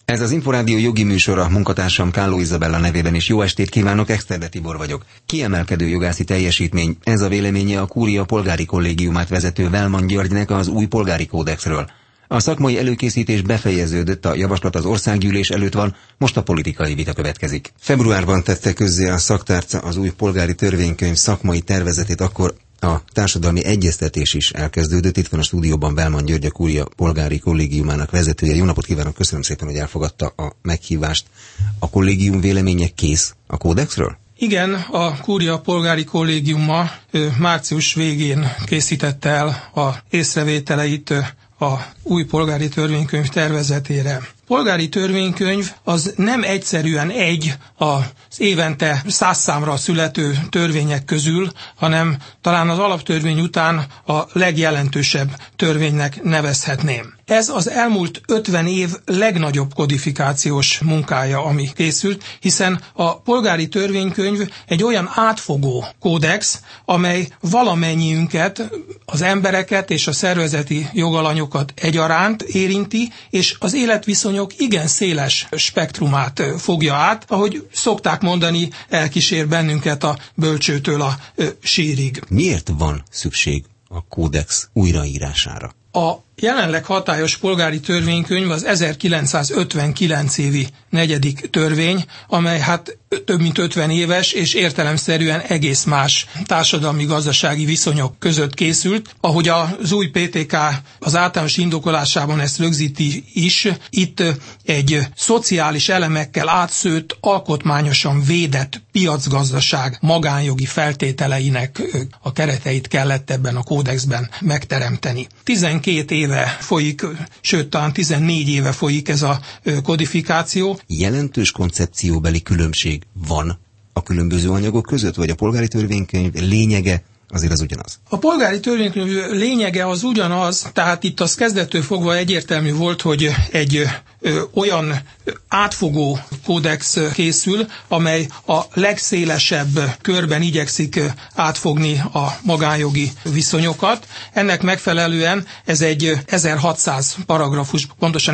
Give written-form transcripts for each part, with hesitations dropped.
Ez az Inforádió jogi műsora, munkatársam Kálló Izabella nevében is jó estét kívánok, Exterde Tibor vagyok. Kiemelkedő jogászi teljesítmény, ez a véleménye a Kúria polgári kollégiumát vezető Velman Györgynek az új polgári kódexről. A szakmai előkészítés befejeződött, a javaslat az országgyűlés előtt van, most a politikai vita következik. Februárban tette közzé a szaktárca az új polgári törvénykönyv szakmai tervezetét, akkor a társadalmi egyeztetés is elkezdődött. Itt van a stúdióban Velman György, a Kúria polgári kollégiumának vezetője. Jó napot kívánok, köszönöm szépen, hogy elfogadta a meghívást. A kollégium véleménye kész a kódexről? Igen, a Kúria polgári kollégiuma március végén készítette el a észrevételeit a új polgári törvénykönyv tervezetére. Polgári törvénykönyv az nem egyszerűen az évente 100 számra születő törvények közül, hanem talán az alaptörvény után a legjelentősebb törvénynek nevezhetném. Ez az elmúlt 50 év legnagyobb kodifikációs munkája, ami készült, hiszen a polgári törvénykönyv egy olyan átfogó kódex, amely valamennyiünket, az embereket és a szervezeti jogalanyokat egyaránt érinti, és az életviszonyok igen széles spektrumát fogja át, ahogy szokták mondani, elkísér bennünket a bölcsőtől a sírig. Miért van szükség a kódex újraírására? A jelenleg hatályos polgári törvénykönyv az 1959 évi 4. törvény, amely több mint 50 éves, és értelemszerűen egész más társadalmi-gazdasági viszonyok között készült. Ahogy az új PTK az általános indokolásában ezt rögzíti is, itt egy szociális elemekkel átszőtt, alkotmányosan védett piacgazdaság magánjogi feltételeinek a kereteit kellett ebben a kódexben megteremteni. 12 éve folyik, sőt talán 14 éve folyik ez a kodifikáció. Jelentős koncepcióbeli különbség van a különböző anyagok között, vagy a polgári törvénykönyv lényege azért az ugyanaz? A polgári törvénykönyv lényege az ugyanaz, tehát itt az kezdettől fogva egyértelmű volt, hogy egy olyan átfogó kódex készül, amely a legszélesebb körben igyekszik átfogni a magánjogi viszonyokat. Ennek megfelelően ez egy 1600 paragrafus, pontosan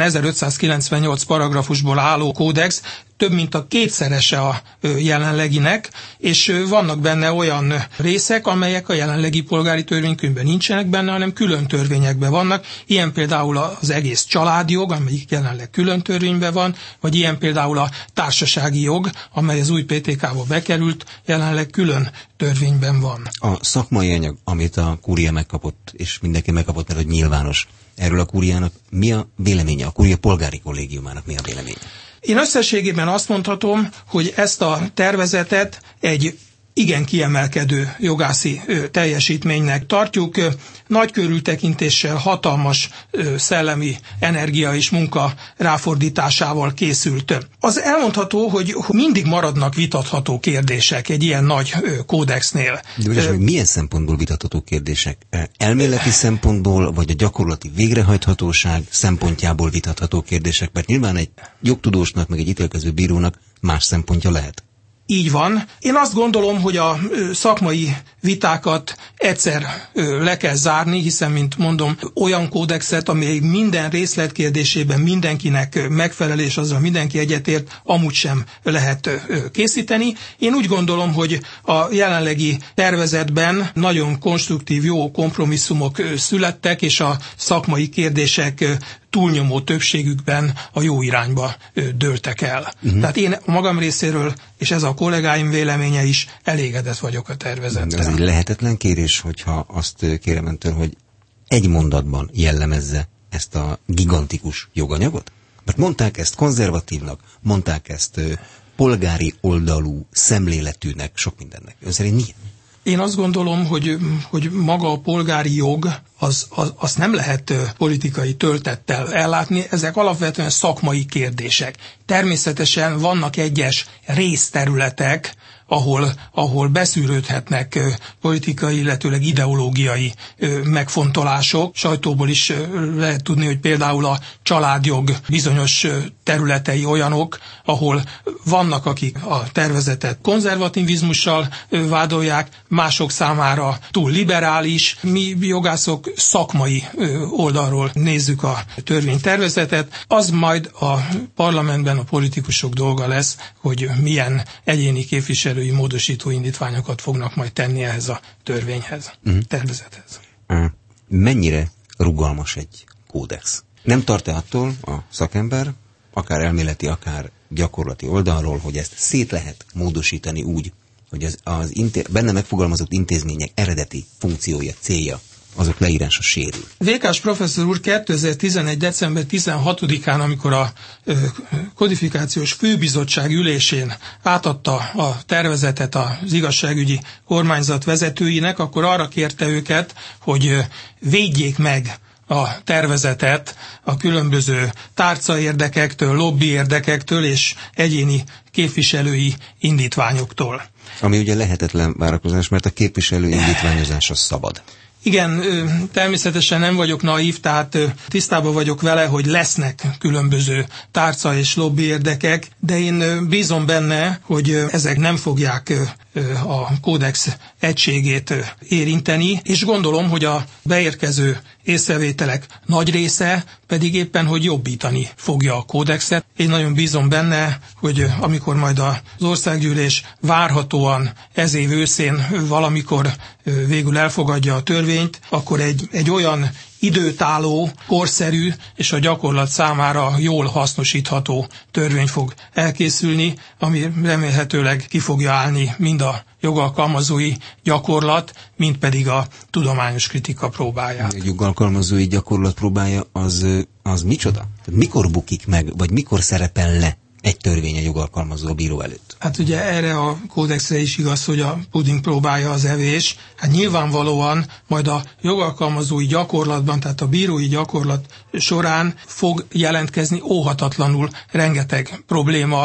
1598 paragrafusból álló kódex, több mint a kétszerese a jelenleginek, és vannak benne olyan részek, amelyek a jelenlegi polgári törvénykönyvben nincsenek benne, hanem külön törvényekben vannak. Ilyen például az egész családjog, amelyik jelenleg külön törvényben van, vagy ilyen például a társasági jog, amely az új PTK-ba bekerült, jelenleg külön törvényben van. A szakmai anyag, amit a Kúria megkapott, és mindenki megkapott, mert hogy nyilvános, erről a Kúriának mi a véleménye? A Kúria polgári kollégiumának mi a véleménye? Én összességében azt mondhatom, hogy ezt a tervezetet egy igen kiemelkedő jogászi teljesítménynek tartjuk. Nagy körültekintéssel, hatalmas szellemi energia és munka ráfordításával készült. Az elmondható, hogy mindig maradnak vitatható kérdések egy ilyen nagy kódexnél. De milyen szempontból vitatható kérdések? Elméleti szempontból, vagy a gyakorlati végrehajthatóság szempontjából vitatható kérdések? Mert nyilván egy jogtudósnak, meg egy ítélkező bírónak más szempontja lehet. Így van. Én azt gondolom, hogy a szakmai vitákat egyszer le kell zárni, hiszen, mint mondom, olyan kódexet, amely minden részletkérdésében mindenkinek megfelel, és azzal mindenki egyetért, amúgy sem lehet készíteni. Én úgy gondolom, hogy a jelenlegi tervezetben nagyon konstruktív, jó kompromisszumok születtek, és a szakmai kérdések túlnyomó többségükben a jó irányba dőltek el. Tehát én magam részéről, és ez a kollégáim véleménye is, elégedett vagyok a tervezettel. Ez egy lehetetlen kérés, hogyha azt kérem öntől, hogy egy mondatban jellemezze ezt a gigantikus joganyagot? Mert mondták ezt konzervatívnak, mondták ezt polgári oldalú szemléletűnek, sok mindennek. Ön szerint milyen? Én azt gondolom, hogy maga a polgári jog, azt nem lehet politikai töltettel ellátni, ezek alapvetően szakmai kérdések. Természetesen vannak egyes részterületek, ahol beszűrődhetnek politikai, illetőleg ideológiai megfontolások. Sajtóból is lehet tudni, hogy például a családjog bizonyos területei olyanok, ahol vannak, akik a tervezetet konzervativizmussal vádolják, mások számára túl liberális. Mi jogászok szakmai oldalról nézzük a törvénytervezetet. Az majd a parlamentben a politikusok dolga lesz, hogy milyen egyéni képviselői módosító indítványokat fognak majd tenni ehhez a törvényhez, tervezethez. Mennyire rugalmas egy kódex? Nem tart-e attól a szakember, akár elméleti, akár gyakorlati oldalról, hogy ezt szét lehet módosítani úgy, hogy benne megfogalmazott intézmények eredeti funkciója, célja, azok leírása sérül. Vékás professzor úr 2011. december 16-án, amikor a kodifikációs főbizottság ülésén átadta a tervezetet az igazságügyi kormányzat vezetőinek, akkor arra kérte őket, hogy védjék meg a tervezetet a különböző tárcaérdekektől, lobby érdekektől és egyéni képviselői indítványoktól. Ami ugye lehetetlen várakozás, mert a képviselő indítványozása szabad. Igen, természetesen nem vagyok naív, tehát tisztában vagyok vele, hogy lesznek különböző tárca és lobby érdekek, de én bízom benne, hogy ezek nem fogják a kódex egységét érinteni, és gondolom, hogy a beérkező észrevételek nagy része pedig éppen, hogy jobbítani fogja a kódexet. Én nagyon bízom benne, hogy amikor majd az országgyűlés várhatóan ez év őszén valamikor végül elfogadja a törvényt, akkor egy olyan időtálló, korszerű és a gyakorlat számára jól hasznosítható törvény fog elkészülni, ami remélhetőleg ki fogja állni mind a jogalkalmazói gyakorlat, mind pedig a tudományos kritika próbáját. A jogalkalmazói gyakorlat próbája az micsoda? Mikor bukik meg, vagy mikor szerepel le egy törvény a jogalkalmazó a bíró előtt? Hát ugye erre a kódexre is igaz, hogy a puding próbálja az evés. Hát nyilvánvalóan majd a jogalkalmazói gyakorlatban, tehát a bírói gyakorlat során fog jelentkezni óhatatlanul rengeteg probléma,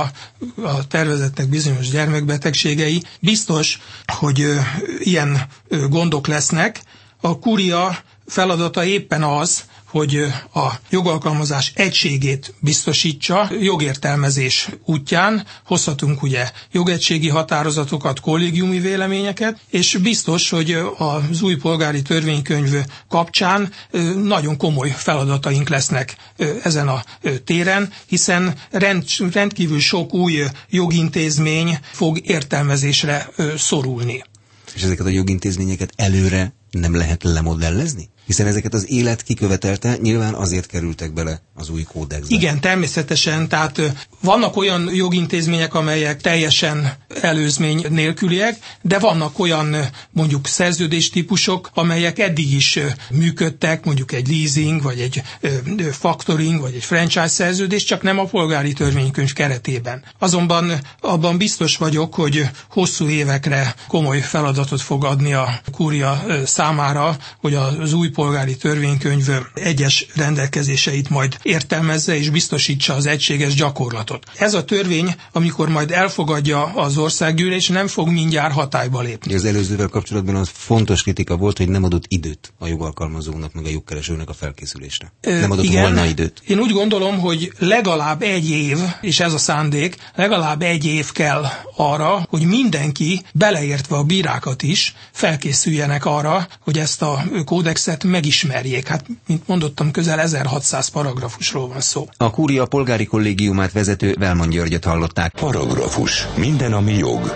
a tervezetnek bizonyos gyermekbetegségei. Biztos, hogy ilyen gondok lesznek. A kúria feladata éppen az, hogy a jogalkalmazás egységét biztosítsa jogértelmezés útján. Hozhatunk ugye jogegységi határozatokat, kollégiumi véleményeket, és biztos, hogy az új polgári törvénykönyv kapcsán nagyon komoly feladataink lesznek ezen a téren, hiszen rendkívül sok új jogintézmény fog értelmezésre szorulni. És ezeket a jogintézményeket előre nem lehet lemodellezni? Hiszen ezeket az élet kikövetelte, nyilván azért kerültek bele az új kódexbe. Igen, természetesen, tehát vannak olyan jogintézmények, amelyek teljesen előzmény nélküliek, de vannak olyan mondjuk szerződéstípusok, amelyek eddig is működtek, mondjuk egy leasing, vagy egy factoring, vagy egy franchise szerződés, csak nem a polgári törvénykönyv keretében. Azonban abban biztos vagyok, hogy hosszú évekre komoly feladatot fog adni a kúria számára, hogy az új polgári törvénykönyv egyes rendelkezéseit majd értelmezze és biztosítsa az egységes gyakorlatot. Ez a törvény, amikor majd elfogadja az országgyűlés, nem fog mindjárt hatályba lépni. Az előzővel kapcsolatban az fontos kritika volt, hogy nem adott időt a jogalkalmazónak, meg a jogkeresőnek a felkészülésre. Nem adott volna időt. Én úgy gondolom, hogy legalább egy év, és ez a szándék, legalább egy év kell arra, hogy mindenki, beleértve a bírákat is, felkészüljenek arra, hogy ezt a kódexet megismerjék. Hát, mint mondottam, közel 1600 paragrafusról van szó. A kúria polgári kollégiumát vezető Velman Györgyöt hallották. Paragrafus. Minden, ami jog.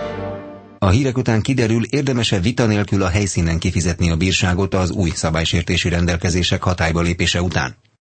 A hírek után kiderül, érdemese vita nélkül a helyszínen kifizetni a bírságot az új szabálysértési rendelkezések hatályba lépése után.